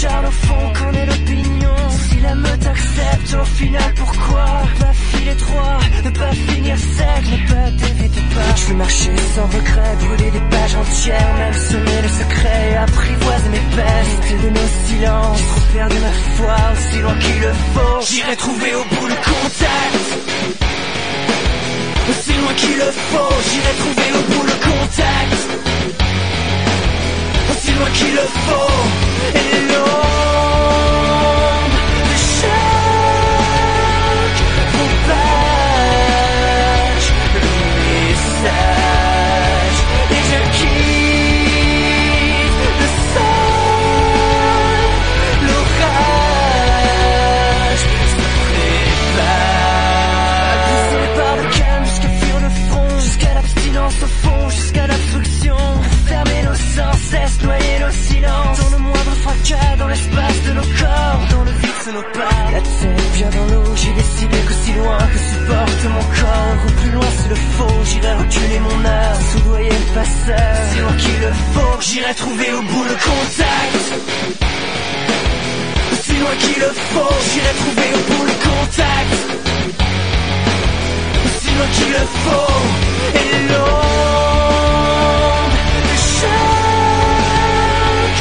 s'acharne au fond, qu'en est l'opinion? Si la meute accepte, au final pourquoi ne pas filer droit, ne pas finir sec, ne pas dévier de pas? Je veux marcher sans regret, brûler des pages entières, même semer le secret, apprivoiser mes peines, télé nos silences. J'ai trop perdu ma foi, aussi loin qu'il le faut. J'irai trouver au bout le contact, aussi loin qu'il le faut. J'irai trouver au bout le contact, aussi loin qu'il le faut. Et l'ombre de chaque propage le message, et je quitte le sol, l'orage se prépare. Glissé par le calme jusqu'à fuir le front, jusqu'à l'abstinence au fond, jusqu'à l'obstruction. Fermer nos sens, cesse, noyer nos silences, dans le moindre fracas, dans l'espace de nos corps, dans le vide sous nos pas. La tête bien dans l'eau, j'ai décidé qu'aussi loin que supporte mon corps, ou plus loin c'est le faux, j'irai reculer mon heure, soudoyer le passeur, si loin qu'il le faut. J'irai trouver au bout le contact, aussi loin qu'il le faut. J'irai trouver au bout le contact, aussi loin qu'il le faut. Et l'ombre de chaque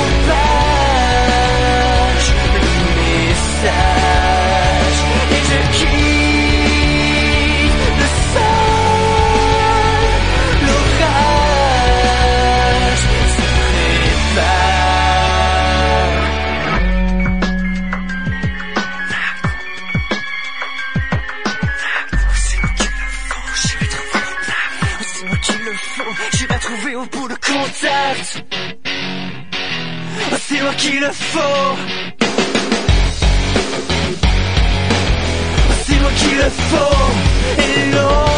propage le message, et je quitte le sol, l'orage se prépare. Aussi loin qu'il le faut, j'irai trouver le plat. Aussi loin qu'il le faut, j'irai trouver au bout le contact, aussi loin qu'il le faut, aussi loin qu'il le faut. Et l'eau